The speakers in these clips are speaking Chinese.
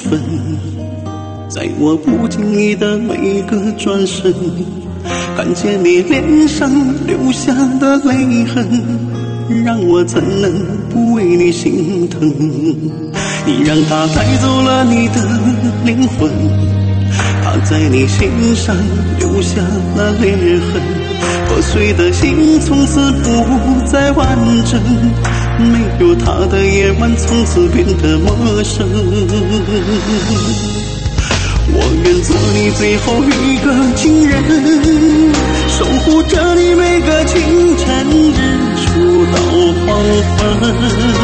分，在我不经意的每个转身，看见你脸上留下的泪痕，让我怎能不为你心疼？你让他带走了你的灵魂，他在你心上留下了裂痕，破碎的心从此不再完整，没有他的夜晚从此变得陌生。我愿做你最后一个情人，守护着你每个清晨，日出到黄昏，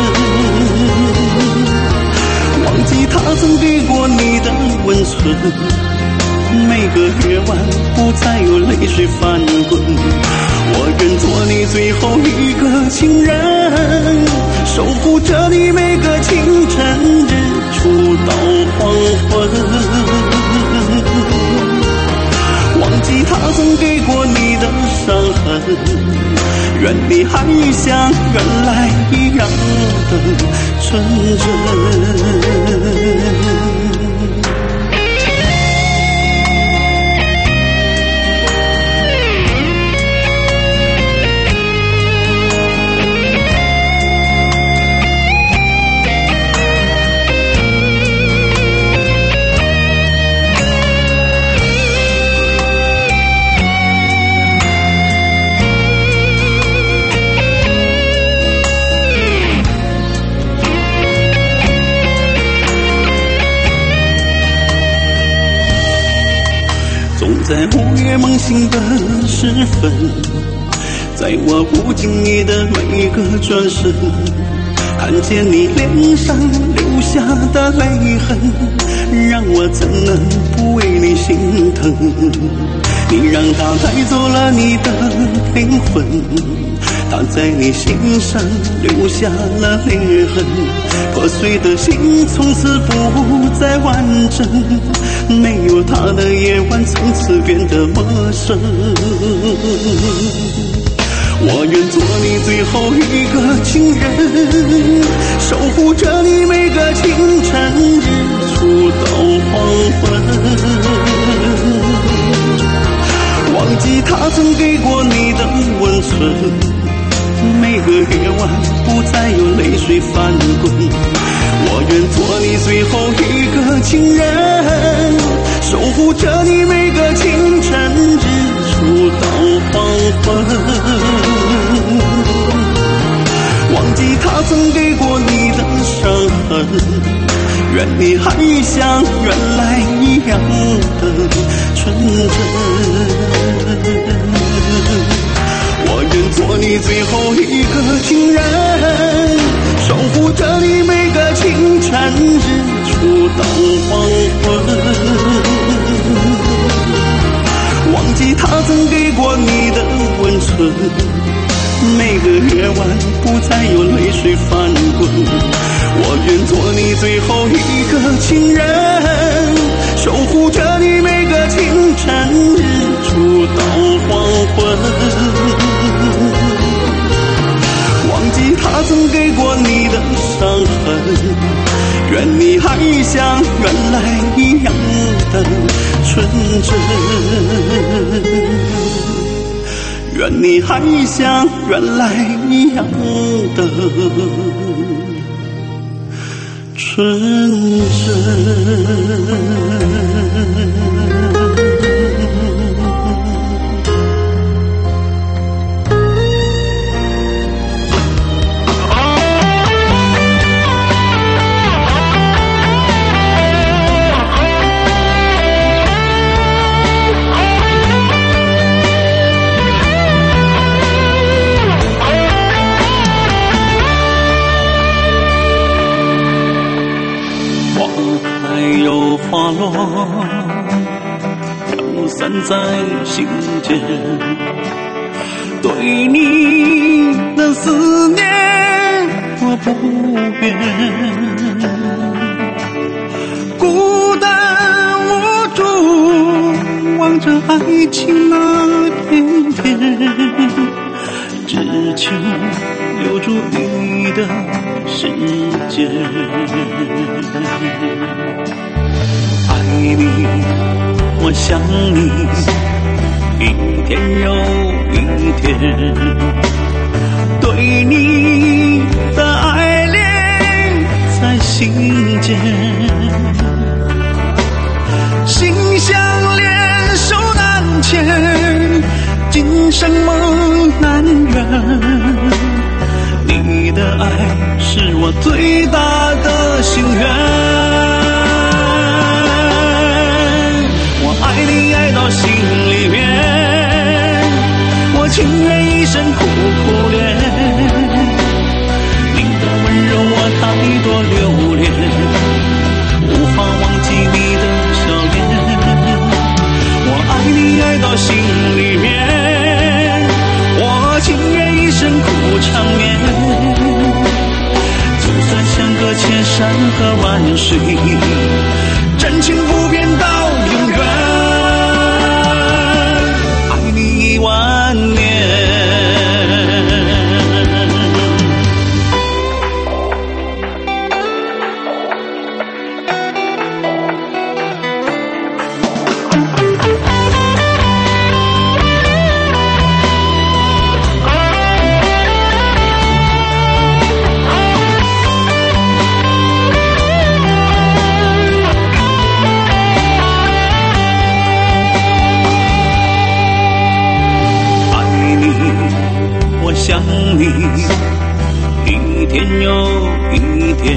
忘记他曾给过你的温存，每个夜晚不再有泪水翻滚。我愿做你最后一个情人，守护着你每个清晨，日出到黄昏，忘记他曾给过你的伤痕，愿你还像原来一样的纯真。在午夜梦醒的时分，在我不经意的每个转身，看见你脸上留下的泪痕，让我怎能不为你心疼？你让他带走了你的灵魂，他在你心上留下了裂痕，破碎的心从此不再完整，没有他的夜晚从此变得陌生。我愿做你最后一个情人，守护着你每个清晨，日出到黄昏，忘记他曾给过你的温存，每个夜晚不再有泪水翻滚。我愿做你最后一个情人，守护着你每个清晨，日出到黄昏，忘记他曾给过你的伤痕，愿你还像原来一样的纯真。我愿做你最后一个情人，守护着你每个清晨，日出到黄昏，忘记他曾给过你的温存，每个夜晚不再有泪水翻滚。我愿做你最后一个情人，守护着你每个清晨，日出到黄昏，忘记他曾给过你的伤痕，愿你还像原来一样的纯真，愿你还像原来一样的纯真。花落飘散在心间，对你的思念我不变，孤单无助望着爱情那片天， 只求留住你的时间。爱你，我想你，一天又一天，对你的爱恋在心间，心相连手难牵，今生梦难圆。你的爱是我最大的心愿，我爱你爱到心里面，我情愿一生苦苦恋。你的温柔我太多留恋，无法忘记你的笑脸。我爱你爱到心里面，我情愿一生苦缠绵。就算相隔千山和万水，真情不变到永远。爱你10000年。想你，一天又一天，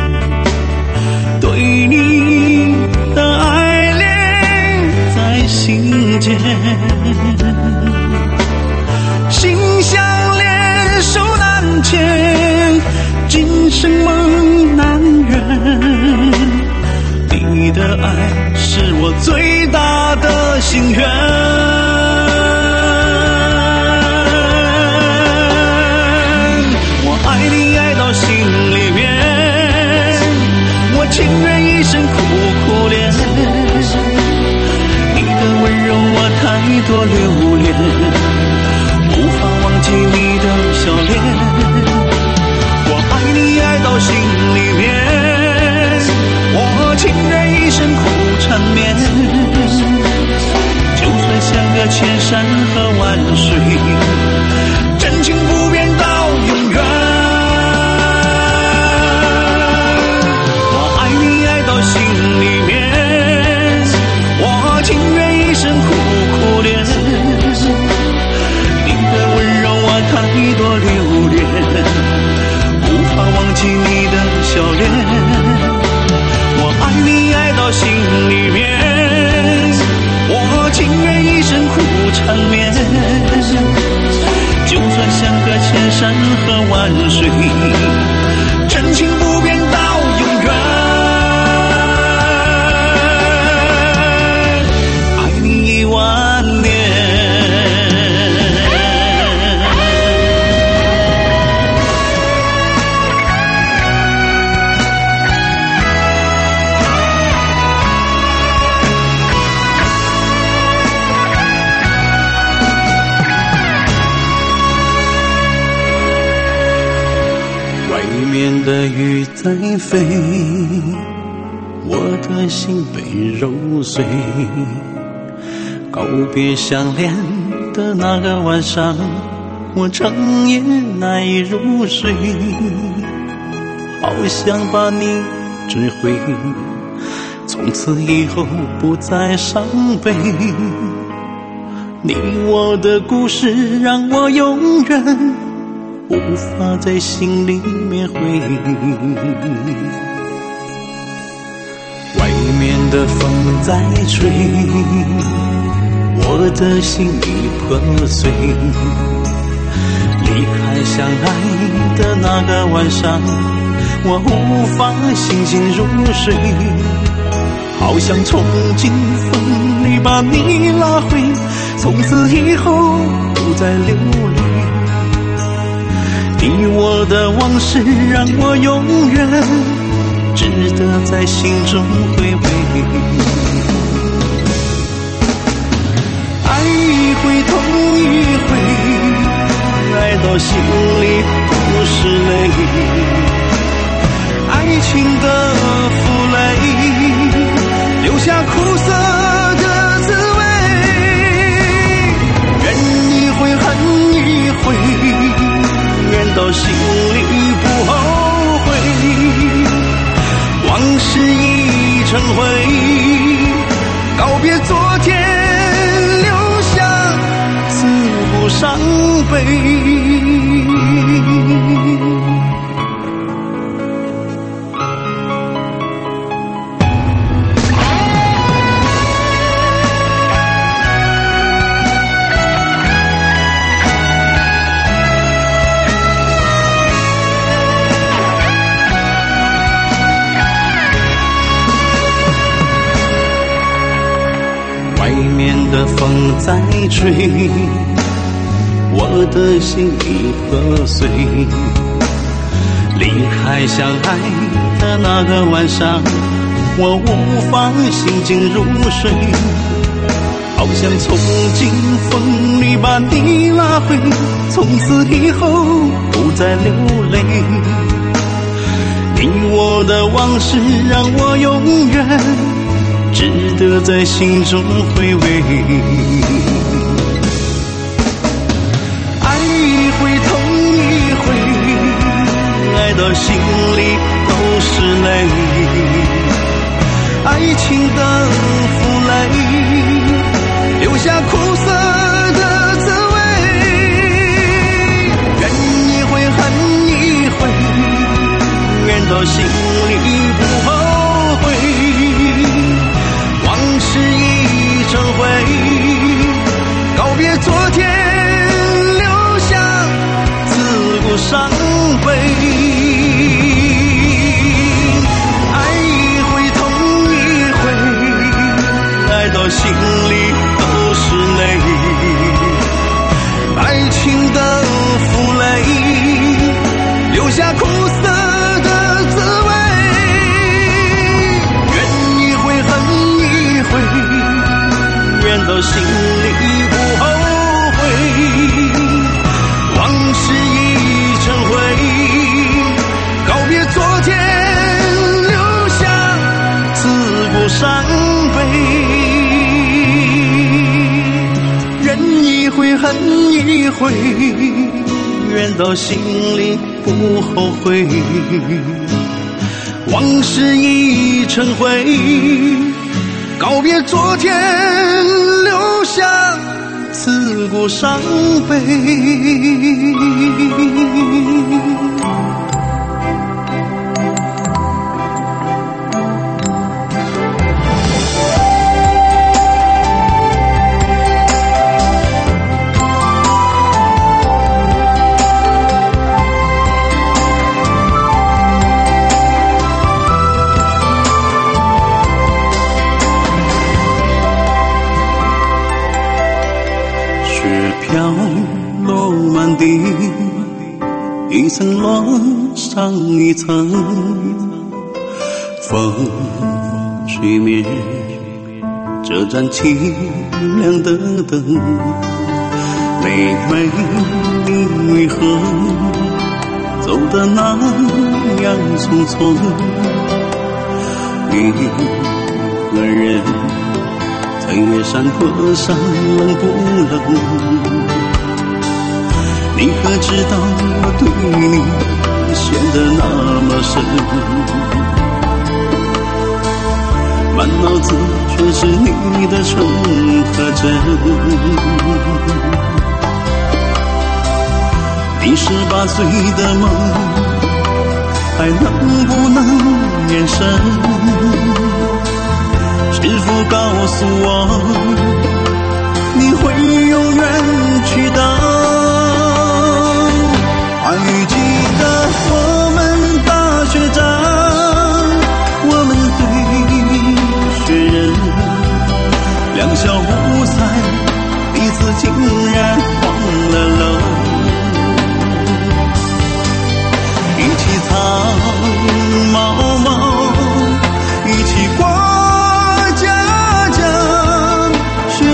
对你的爱恋在心间，心相连手难牵，今生梦难圆。你的爱是我最大的心愿，爱你爱到心里面，我情愿一生苦苦恋。你的温柔我太多留恋，无法忘记你的笑脸。我爱你爱到心里面，我情愿一生苦缠绵。就算相隔千山和万水，真情不变到永远。心里面，我情愿一生苦苦恋。你的温柔我太多留恋，无法忘记你的笑脸。我爱你爱到心里面，我情愿一生苦缠绵。就算相隔千山和万水，真情不变到永远。10000年。外面的雨在飞，我的心被揉碎。告别相恋的那个晚上，我整夜难以入睡，好想把你追回，从此以后不再伤悲。你我的故事让我永远无法在心里面回忆。外面的风在吹，我的心已破碎。离开相爱的那个晚上，我无法心静入睡，好想从今风里把你拉回，从此以后不再流泪。你我的往事让我永远值得在心中回味。爱一回痛一回，爱到到心里都是泪。爱情的负累，留下苦涩的滋味。怨一回恨一回，怨到心里不后悔。往事已成灰，告别昨天，留下刺骨伤悲。的风在吹，我的心已破碎。离开相爱的那个晚上，我无法心静入睡，好想从今风里把你拉回，从此以后不再流泪。你我的往事让我永远值得在心中回味。爱一回痛一回，爱到心里都是泪。爱情的负累，留下苦涩的滋味。怨一回恨一回，怨到心里不后悔。往事已成灰，告别昨天，留下刺骨伤悲。爱一回痛一回，爱到心里都是泪。爱情的负累，留下苦涩的滋味。怨到心里不后悔，往事已成灰，告别昨天，留下刺骨伤悲。忍一回恨一回，怨到心里不后悔，往事已成灰，告别昨天，留下刺骨伤悲。飘落满地，一层落上一层，风吹灭这盏凄凉的灯。妹妹，你为何走得那样匆匆？一个人在月山坡上冷不冷？你可知道我对你陷得那么深？满脑子全是你的纯和真。你18岁的梦还能不能延伸？是否告诉我，你会永远去等？还记得我们大学长，我们对学人两小无猜，彼此竟然忘了冷。一起藏猫猫，一起过家家，学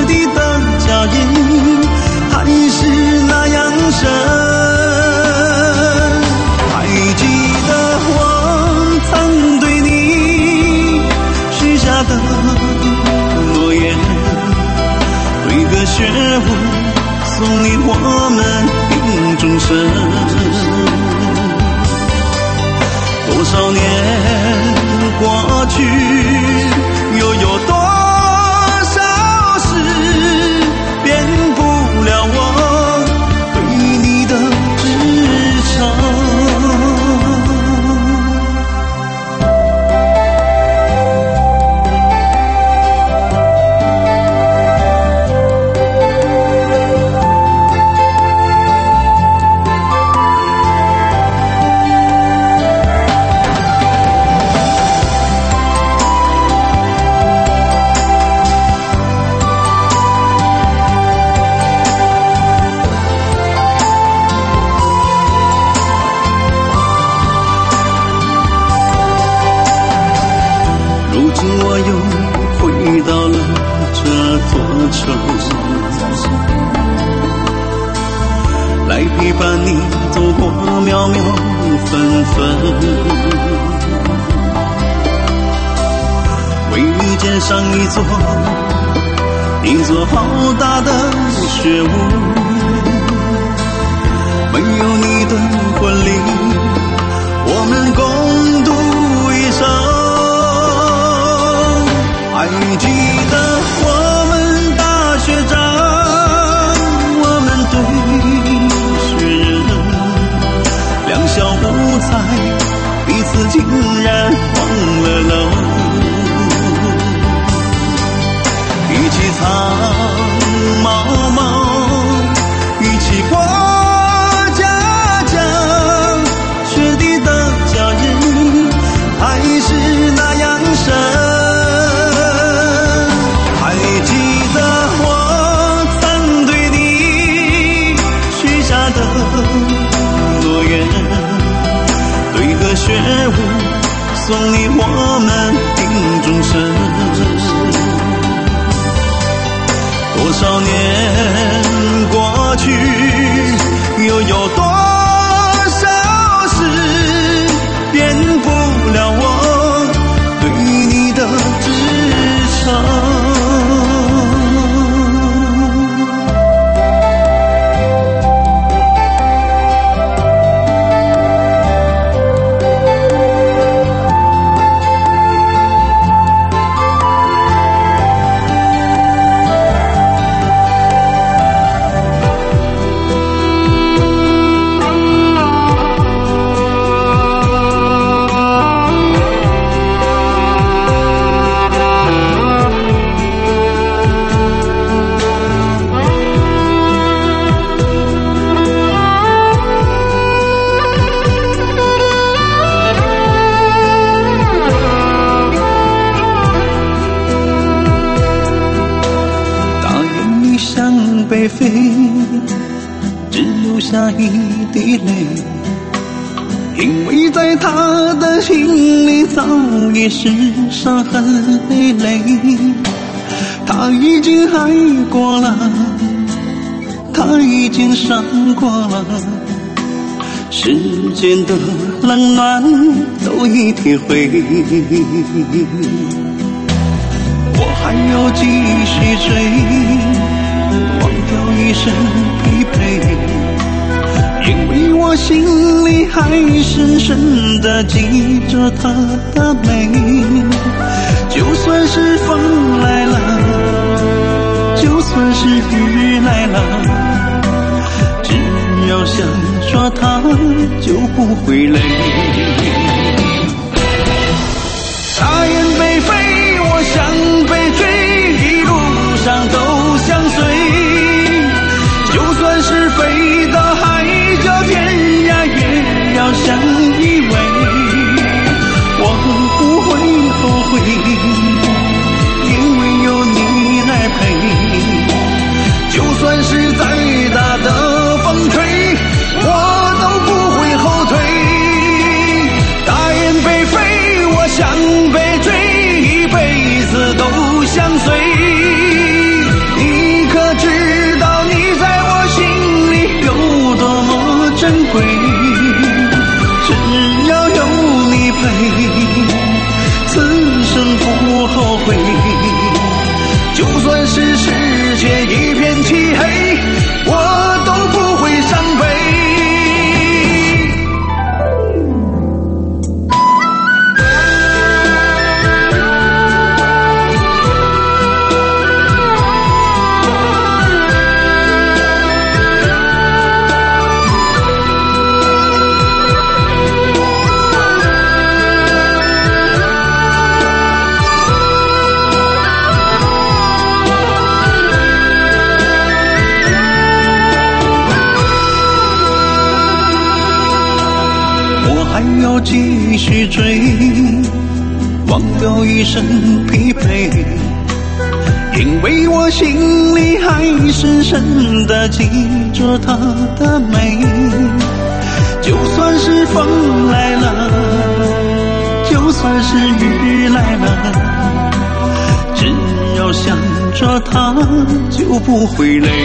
觉悟，送你我们定终身。多少年过去，又有多少事变不了我对你的执着。我又回到了这座城，来陪伴你走过渺渺纷纷，为你建上一座好大的学屋。没有你的婚礼，我们共度一生。还记得我们大学长，我们对学人两小无猜，彼此竟然忘了楼。一起藏毛毛，一起过家家，学弟的家人还是那样深。诺言，对歌学舞，送你我们定终身。多少年过去，又有多少事变不了我对你的执着。北飞，只留下一滴泪，因为在他的心里早已是伤痕累累。他已经爱过了，他已经伤过了，世间的冷暖都已体会。我还要继续追，忘掉一身疲惫，因为我心里还深深地记着她的美。就算是风来了，就算是雨来了，只要想说她就不会累。大雁北飞，我想被追，一路上都相随。就算是飞到海角天涯，也要相依偎。我不会后悔，因为有你来陪。就算是再大的风吹，我都不会后退。大雁北飞，我想被追，一辈子都相随。你可知道你在我心里有多么珍贵？只要有你陪，此生不要继续追，忘掉一身疲惫，因为我心里还深深地记着她的美。就算是风来了，就算是雨来了，只要想着她就不会累。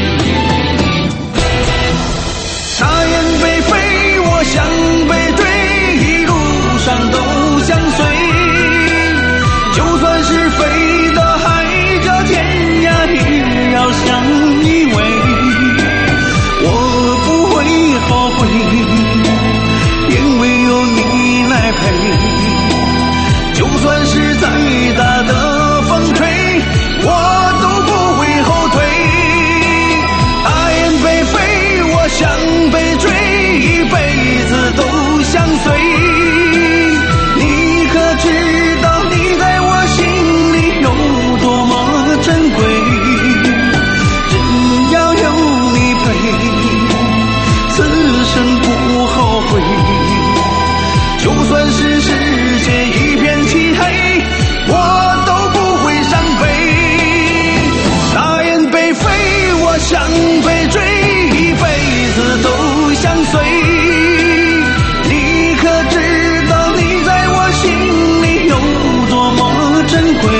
大雁北飞，我向北追，一路上都相随。就算是飞到海角天涯，也要相依偎。我不会后悔，因为有你来陪。就算是再大的风吹，我都不会后退。大雁北飞，我向北追，一辈子都相随。你可知道你在我心里有多么珍贵？只要有你陪，此生不后悔。就算是世界一片漆黑，我都不会伤悲。大雁北飞，我向北追，一辈子都相随。你可知道你在我心里有多么珍贵？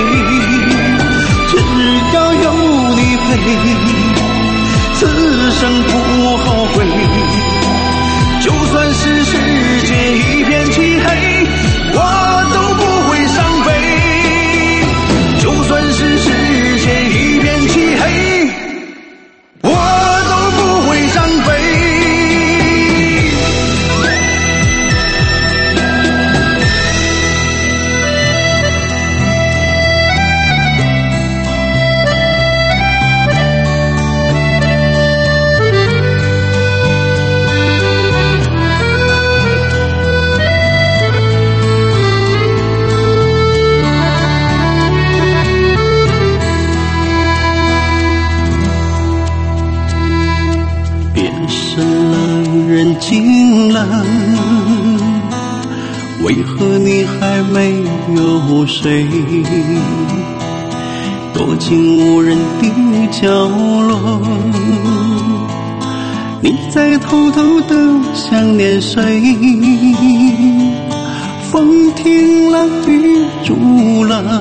只要有你陪，此生不后悔。就算是世界一片漆黑，我都不会伤悲。就算是世界一片漆黑，我都不会伤悲。人静了，为何你还没有睡？躲进无人的角落，你在偷偷地想念谁？风停了，雨住了，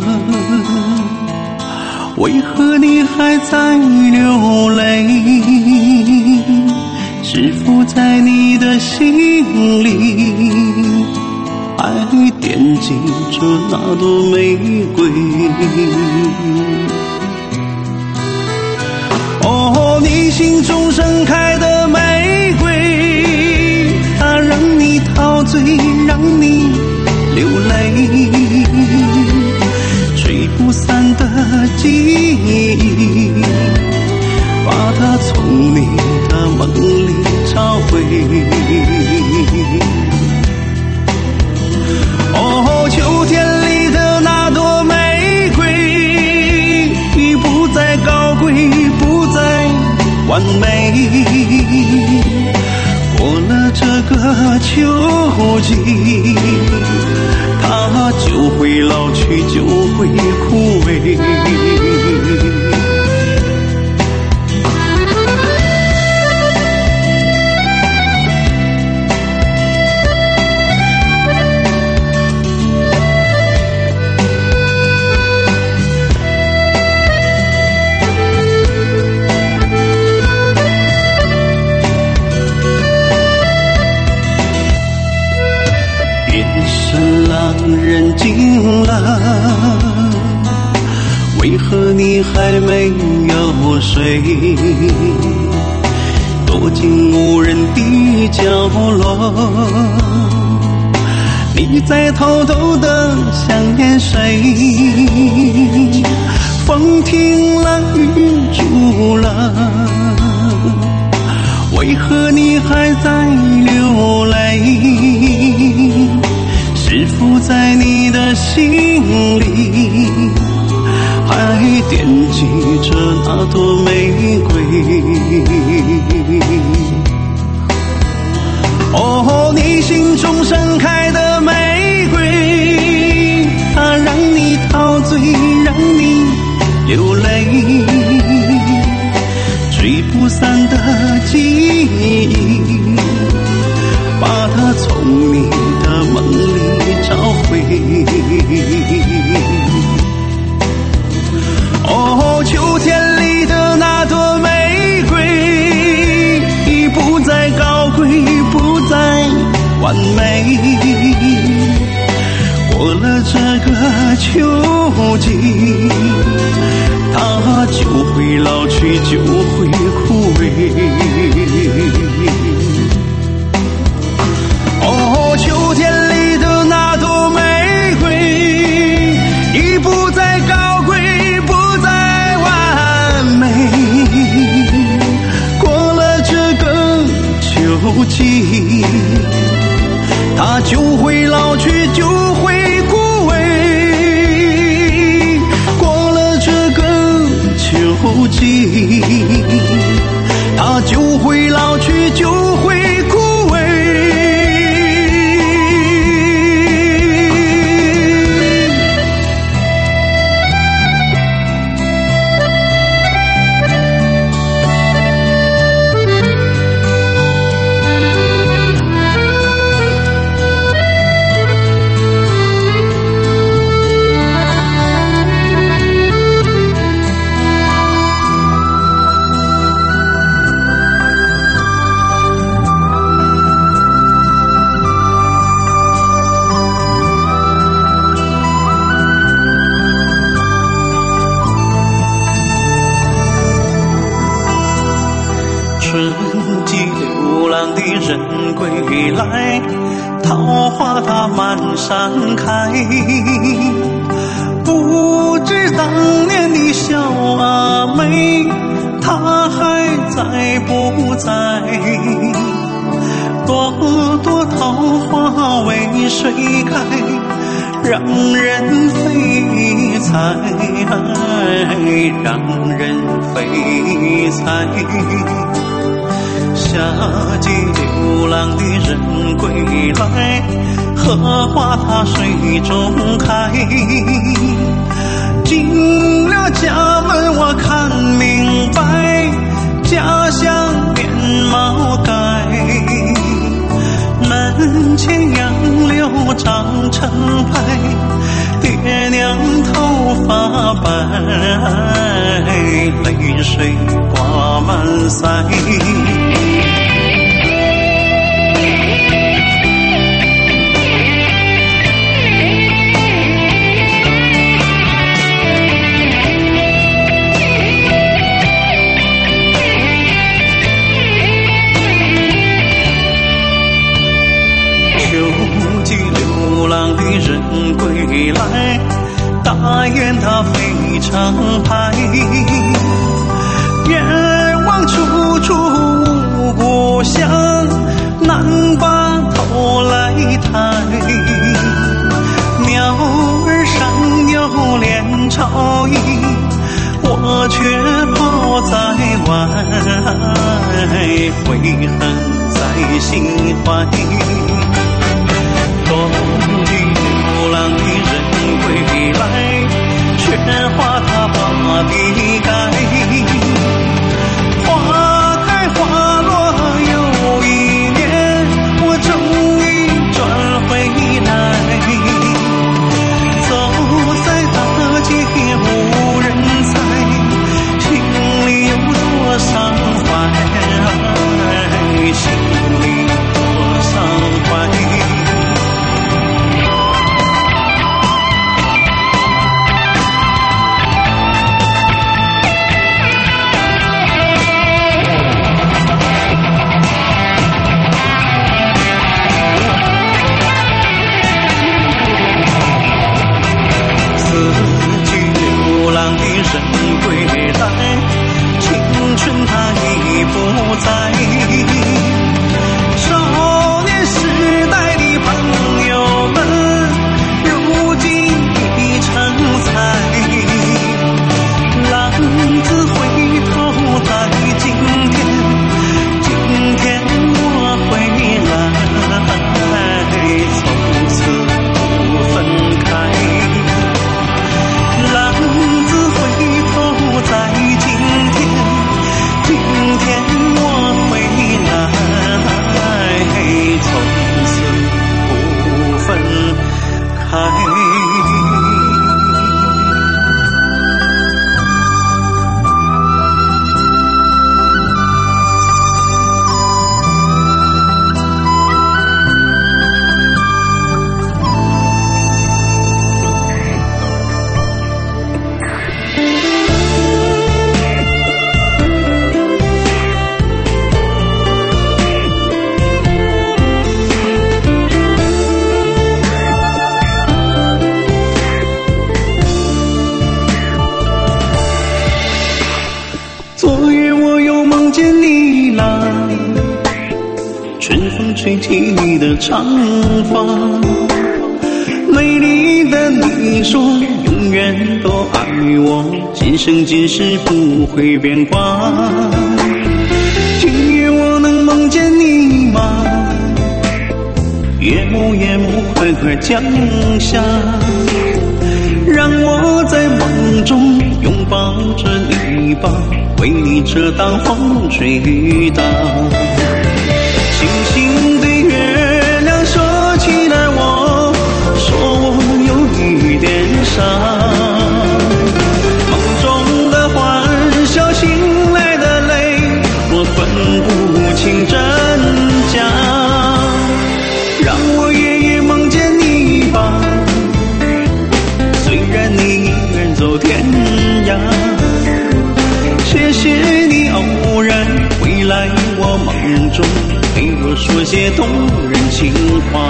为何你还在流泪？是否在你的心里还惦记着那朵玫瑰？哦，你心中盛开的玫瑰，它让你陶醉，让你流泪，吹不散的记忆，把它从你的梦里找回。哦，秋天里的那朵玫瑰，已不再高贵，不再完美。过了这个秋季，它就会老去，就会枯萎。人静了，为何你还没有睡？躲进无人的角落，你在偷偷地想念谁？风停了，雨住了，为何你还在流泪？是否在你的心里还惦记着那朵玫瑰？哦，你心中盛吹不散的记忆，把它从你的梦里找回。哦，秋天里的那朵玫瑰，已不再高贵，不再完美。过了这个秋季，它就会老去，就会枯萎。哦，秋天里的那朵玫瑰，已不再高贵，不再完美。过了这个秋季，它就会老去，就会枯萎。过了这个秋季，它就会老去，就会枯萎。春季流浪的人归来，桃花它满山开。不知当年的小阿妹，她还在不在？朵朵桃花为谁开？让人飞采，让人飞采。夏季流浪的人归来，荷花它水中开。进了家门我看明白，家乡面貌改。门前杨柳长成排，爹娘头发白，泪水挂满腮。流浪的人归来，大雁它飞长排。远望处处无故乡，难把头来抬。鸟儿上有连巢衣，我却抛在外，悔恨在心怀。冬季流浪的人归来，雪花它把地盖。花开花落又一年，我终于转回来。走在大街无人睬，心里有多伤怀，心里多伤怀。人归来，青春它已不在。少年时代的朋友们，如今已成才。浪子回头在今天，今天我回来，从此不分开。浪子回头在今天，今吹起你的长发，美丽的你说永远都爱我，今生今世不会变卦。今夜我能梦见你吗？夜幕夜幕快快降下，让我在梦中拥抱着你吧，为你遮挡风吹雨打。星星对月亮说起了我，说我有一点傻，梦中的欢笑，醒来的泪，我分不清真假。让我夜夜梦见你吧，虽然你一人走天涯。谢谢你偶然回来我梦中，陪我说些动人情话。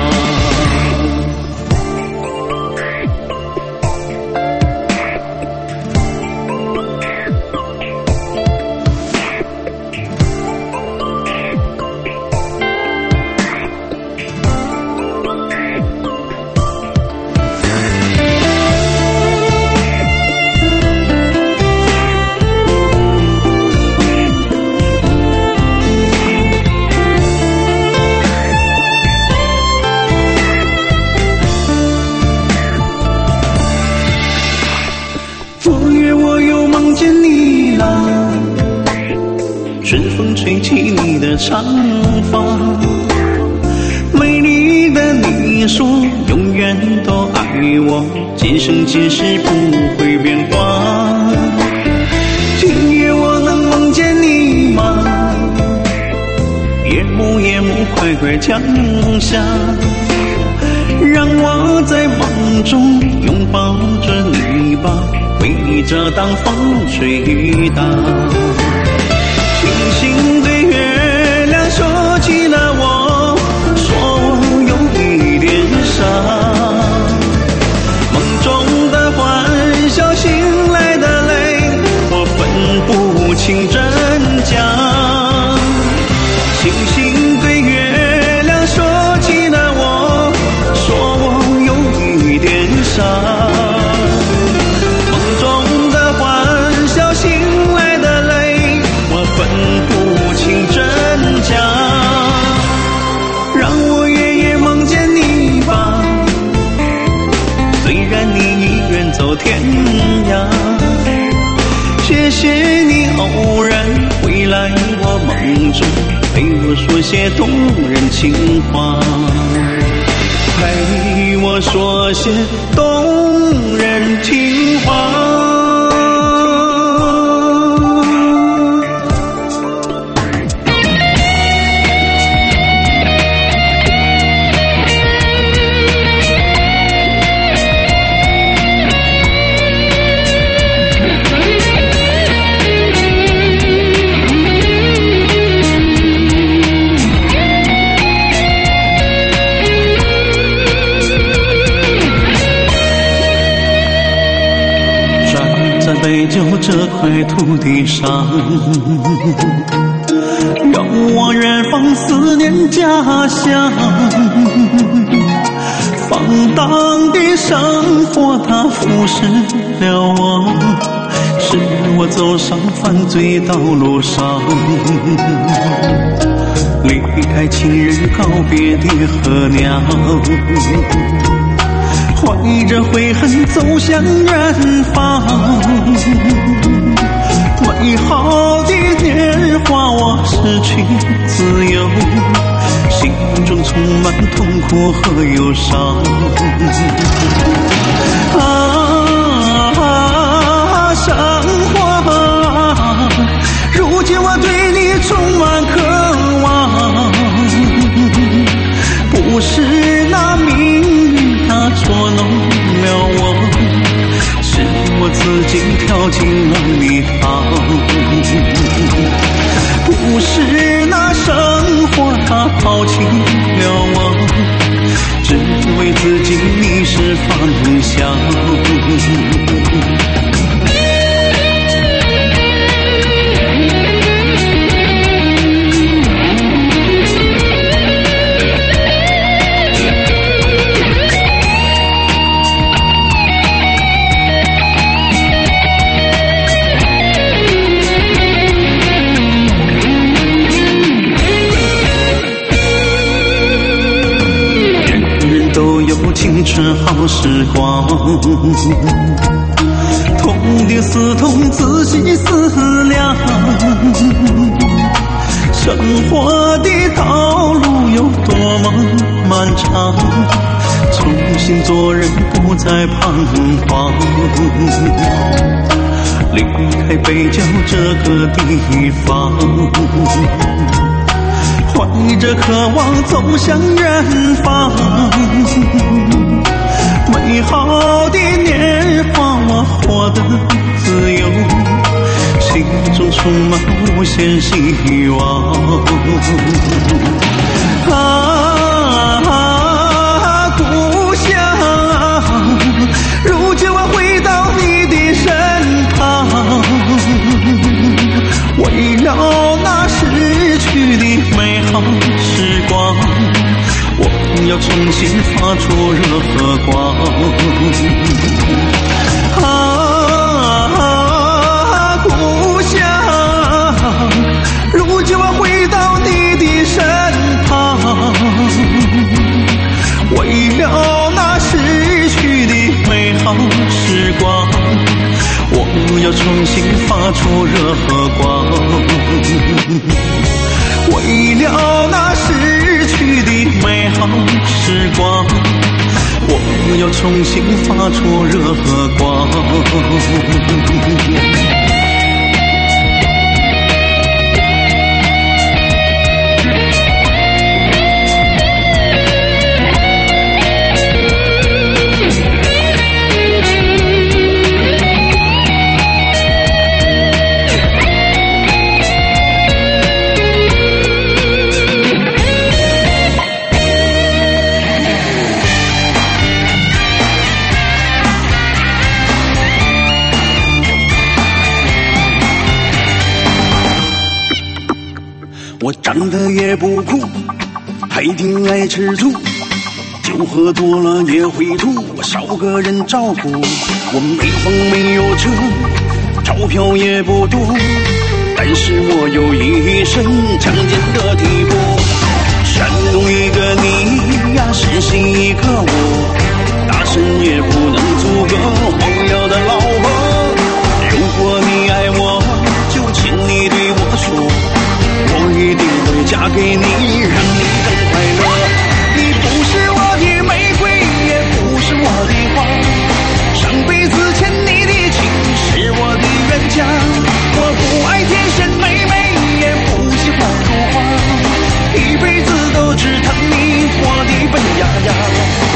昨夜我又梦见你了，春风吹起你的长发，美丽的你说永远都爱我，今生今世不会变卦。今夜我能梦见你吗？夜幕夜幕快快降下，让我在梦中拥抱着你吧，为你遮挡风吹雨打。星星对月亮说起了我，说我有一点傻，梦中的欢笑，醒来的泪，我分不清真假。星星对月亮说起了我，说我有一点傻，梦中的欢笑，醒来的泪，我分不清真假。让我夜夜梦见你吧，虽然你已远走天涯。谢谢你偶然回来我梦中，陪我说些动人情话，陪我说些动人情话。在北九这块土地上，遥望远方，思念家乡。放荡的生活它腐蚀了我，使我走上犯罪道路上。离开亲人，告别的候鸟，怀着悔恨走向远方，美好的年华我失去自由，心中充满痛苦和忧伤。生活啊，如今我对你充满渴望，不是那命运它捉弄了我，是我自己跳进了泥塘。不是那生活它抛弃了我，只为自己迷失方向。 是好时光。痛的思痛，仔细思量，生活的道路有多么漫长，重新做人不再彷徨。离开北郊这个地方，怀着渴望走向远方。美好的年华我活得自由，心中充满无限希望。故乡，如今我回到你的身旁，为了那逝去的美好时光，我要重新发出热和光。故乡，如今我回到你的身旁，为了那逝去的美好时光，我要重新发出热和光。为了那逝去的美好时光，我要重新发出热和光。我长得也不酷，还挺爱吃醋，酒喝多了也会吐，我少个人照顾。我没房没有车，钞票也不多，但是我有一身强健的体魄。山东一个你呀，山西一个我，大神也不能阻隔荒凉的老婆。如果你爱我，就请你对我说，我一定会嫁给你，让你更快乐。你不是我的玫瑰，也不是我的花，上辈子欠你的情是我的冤家。我不爱天仙妹妹，也不喜欢如花，一辈子都只疼你我的笨丫丫。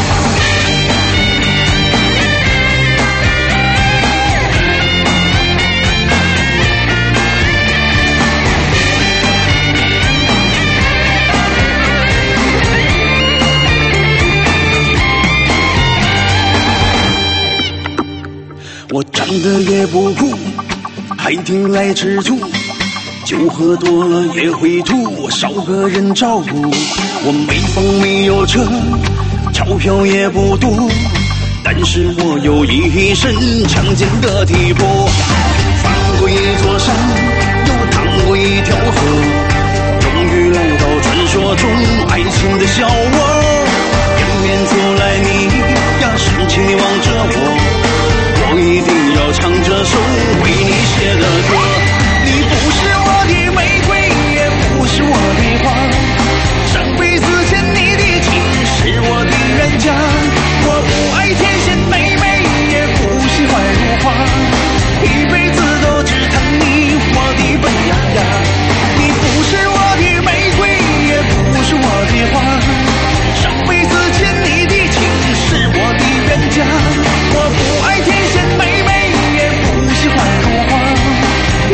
我长得也不酷，还挺爱吃醋，酒喝多了也会吐，我少个人照顾。我没房没有车，钞票也不多，但是我有一身强健的体魄。翻过一座山，又趟过一条河，终于来到传说中爱情的小窝。迎面走来你呀，深情地望着我一定要唱这首为你写的歌。你不是我的玫瑰，也不是我的花，上辈子欠你的情是我的冤家。我不爱天仙妹妹，也不喜欢如花，一辈子都只疼你我的笨丫丫。你不是我的玫瑰，也不是我的花，上辈子欠你的情是我的冤家。我不爱天仙妹妹，也不喜欢如花，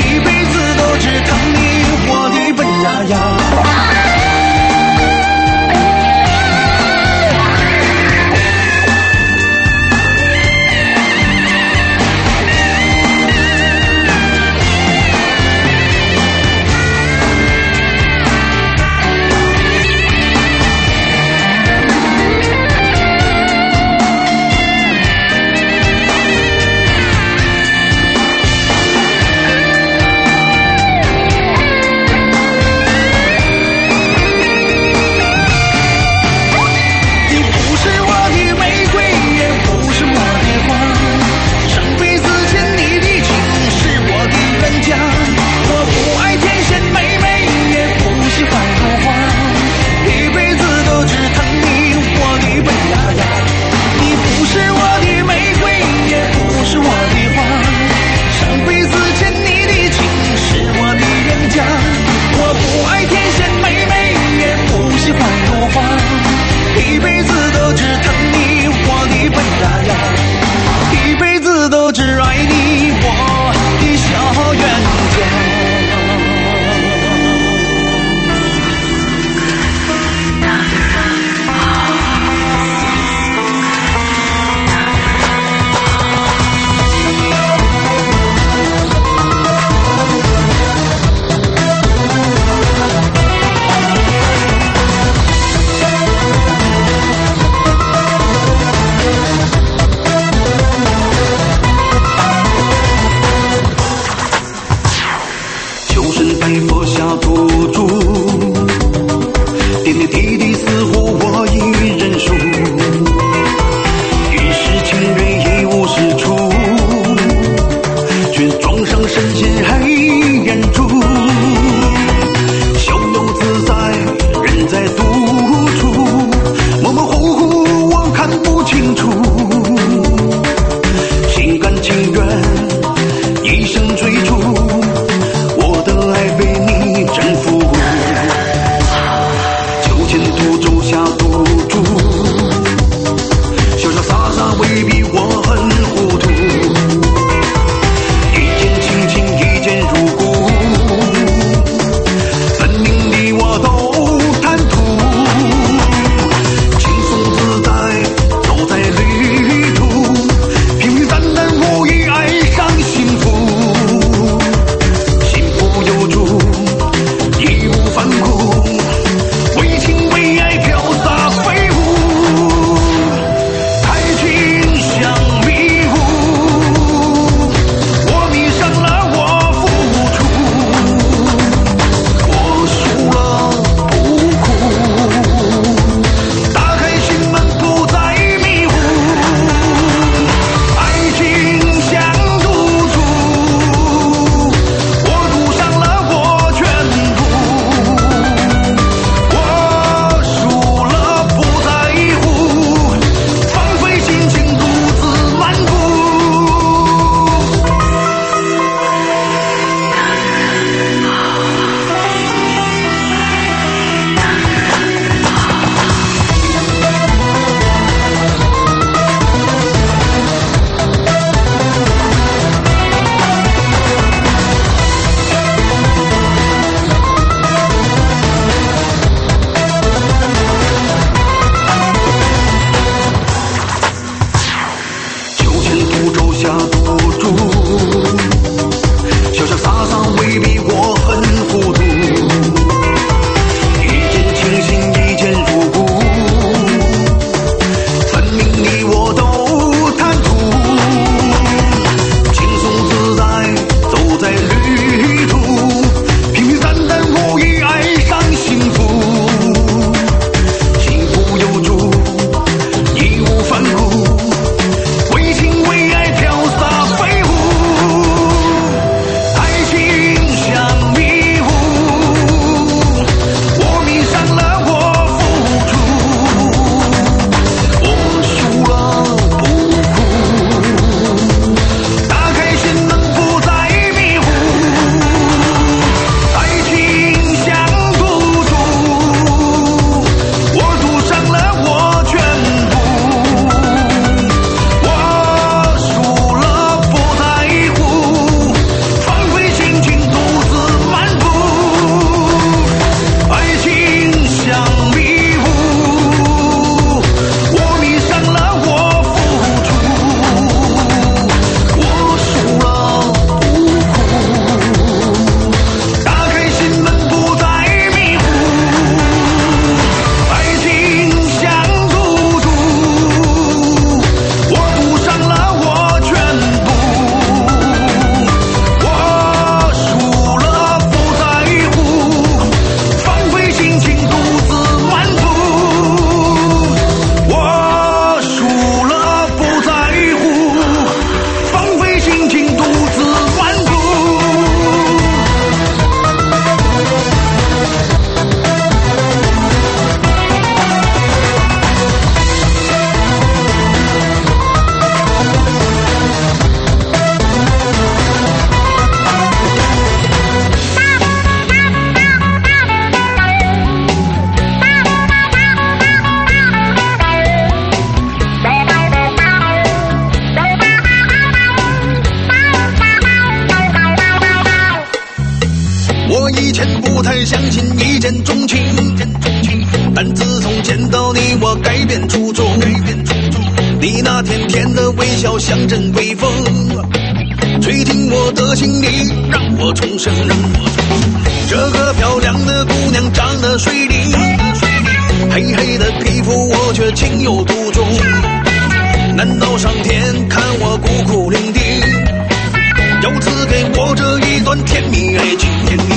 太相信一见钟情，但自从见到你，我改变初衷。你那甜甜的微笑像阵微风，吹进我的心里，让我重生。这个漂亮的姑娘长得水灵，黑黑的皮肤我却情有独钟。难道上天看我孤苦伶仃，要赐给我这一段甜蜜爱情？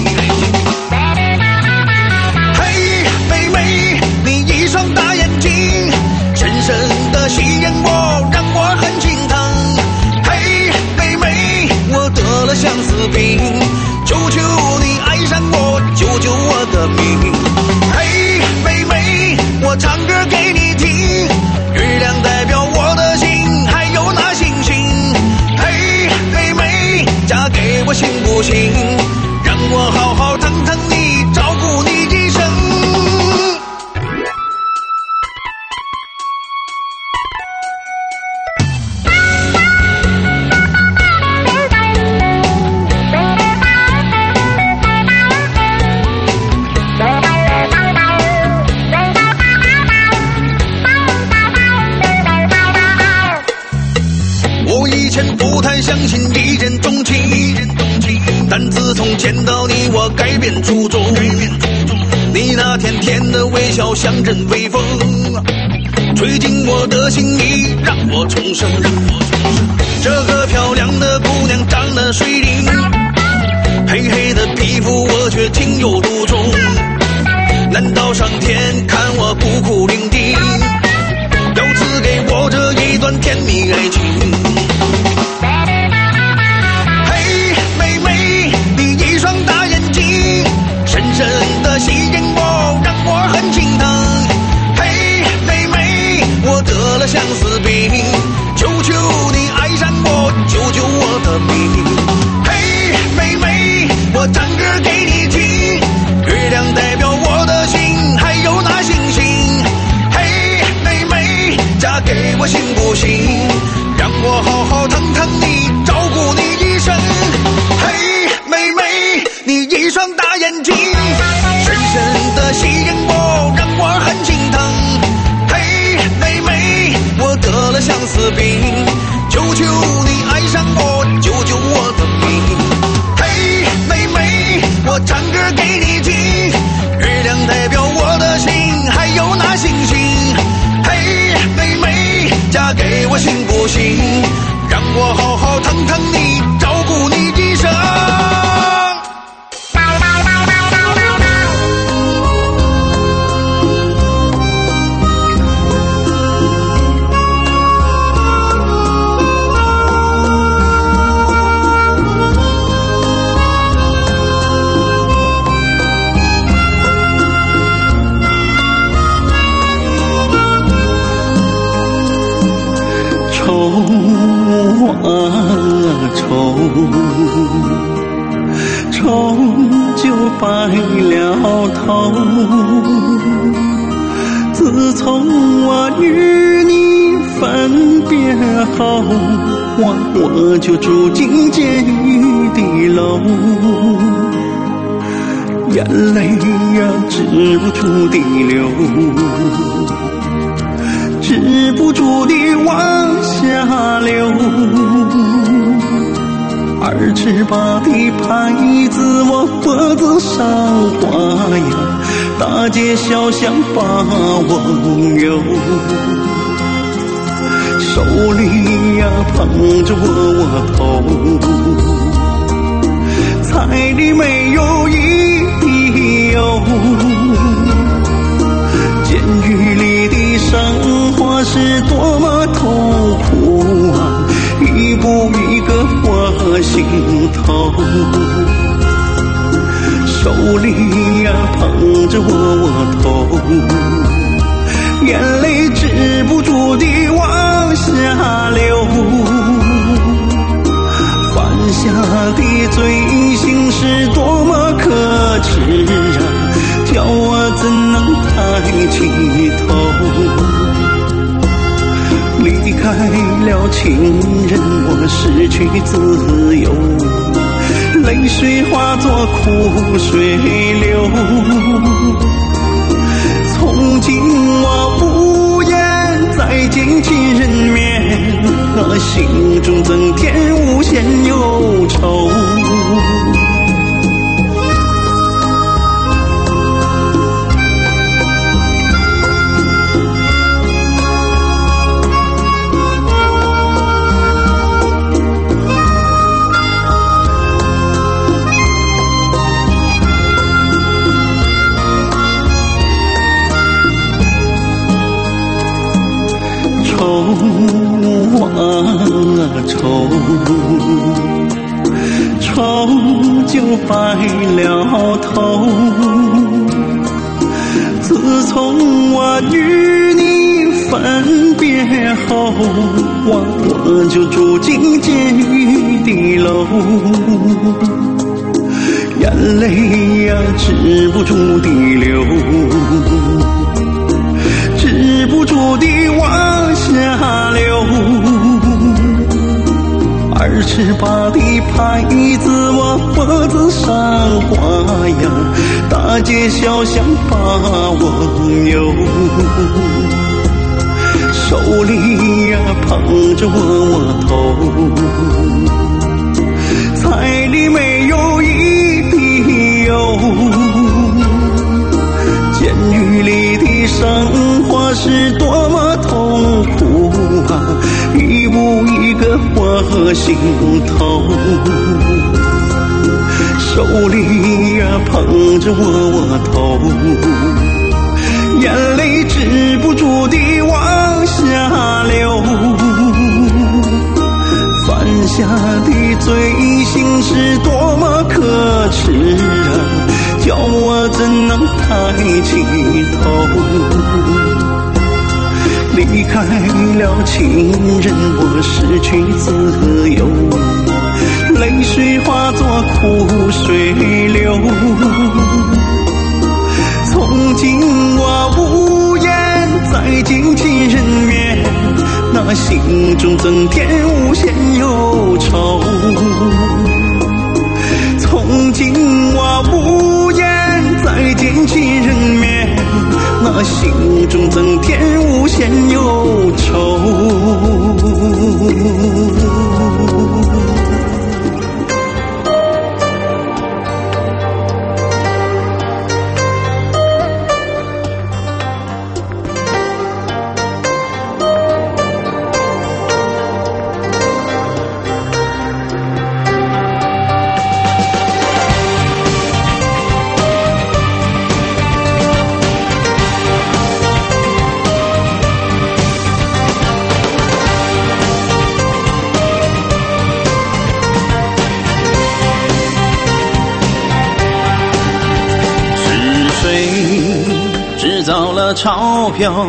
嘿，妹妹，你一双大眼睛深深地吸引我，让我很心疼。嘿，妹妹，我得了相思病，求求你爱上我，救救我的命。嘿，妹妹，我唱歌给你听，月亮代表我的心，还有那星星。嘿，妹妹，嫁给我行不行？让我好好疼疼你，照顾你一生。我以前不太相信一见钟情，但自从见到你，我改变初衷。你那甜甜的微笑像阵微风，吹进我的心里，让我重生。这个漂亮的姑娘长得水灵，黑黑的皮肤我却情有独钟。难道上天看我孤苦伶仃，要赐给我这一段甜蜜爱情？嘿，妹妹，你一双大眼睛深深地吸引我，让我很心疼。嘿，妹妹，我得了相思病，求求你爱上我，救救我的命。嘿，妹妹，我唱歌给你听，月亮代表我的心，还有那星星。嘿，妹妹，嫁给我行不行？让我好好疼疼你，照顾你一生。嘿，妹妹，你一双大眼睛深深地吸引我，让我很心疼。嘿，妹妹，我得了相思病，求求你爱上我，救救我的命。嘿，妹妹，我唱歌给你听，月亮代表我的心，还有那星星。嘿，妹妹，嫁给我行不行？让我好好疼疼你，照顾你一生。愁就白了头。自从我与你分别后，我就住进监狱的楼，眼泪呀止不住地流，止不住地往下流。2尺8的牌子我脖子上挂呀，大街小巷把我游，手里呀捧着我头，彩礼没有一滴油。监狱里的生活是多么痛苦啊，一步一个我心头，手里呀捧着我头，眼泪止不住地往下流。犯下的罪行是多么可耻啊，叫我怎能抬起头？离开了情人，我失去自由， 泪水化作苦水流。从今我无言再见亲人面，那心中增添无限忧愁。愁就白了头。自从我与你分别后，我就住进监狱的楼，眼泪呀止不住地流，止不住地往下流。28的牌子我脖子上挂呀，大街小巷把我扭，手里呀捧着我头，彩礼没有一滴油。监狱里的生活是多么痛苦啊，一步一个我心头，手里呀捧着我头，眼泪止不住地往下流。犯下的罪行是多么可耻啊，叫我怎能抬起头。离开了情人，我失去自由，泪水化作苦水流。从今我无言再见亲人面，那心中增添无限忧愁。从今我无言再见亲人面，那心中增添无限忧愁。制造了钞票，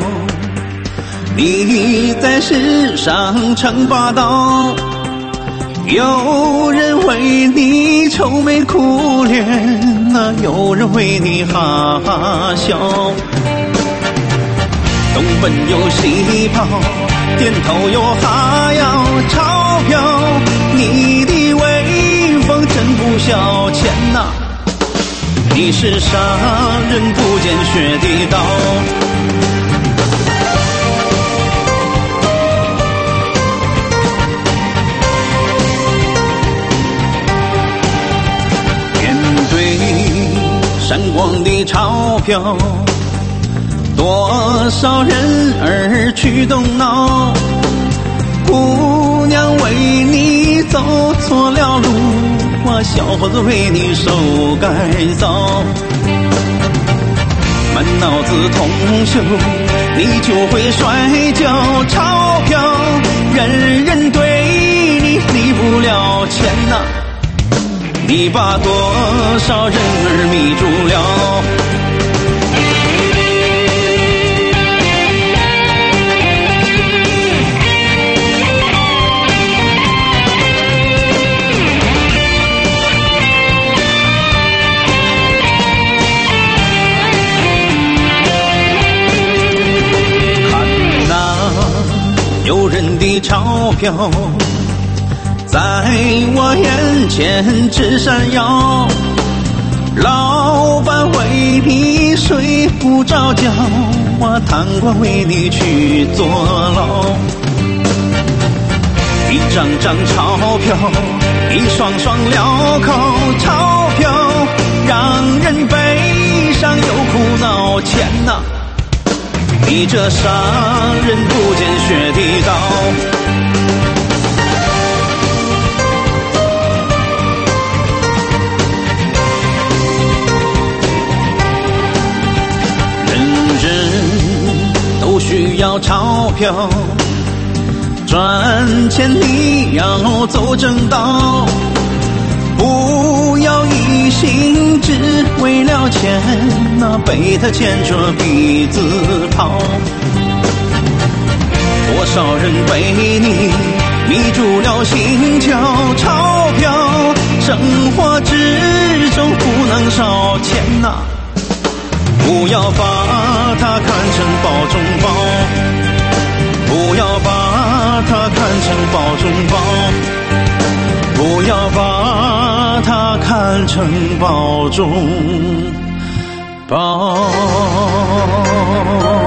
你在世上称霸道，有人为你愁眉苦脸，有人为你哈哈笑。东奔有西跑，点头又哈腰，钞票你的威风真不小钱呐，你是杀人不见血的刀。面对闪光的钞票，多少人儿去动脑，姑娘为你走错了路，小伙子为你受改造，满脑子铜锈，你就会摔跤。钞票人人对你离不了钱呐，你把多少人儿迷住了。诱人的钞票在我眼钱只闪耀，老板为你睡不着觉，贪官为你去坐牢。一张张钞票，一双双镣铐，钞票让人悲伤又苦恼，钱哪，逼着商人不见血的刀。需要钞票，赚钱你要走正道，不要一心只为了钱，背他牵着鼻子跑。多少人被你迷住了心窍，钞票生活之中不能少，钱哪，不要把它看成包中宝，不要把它看成包中宝，不要把它看成包中宝。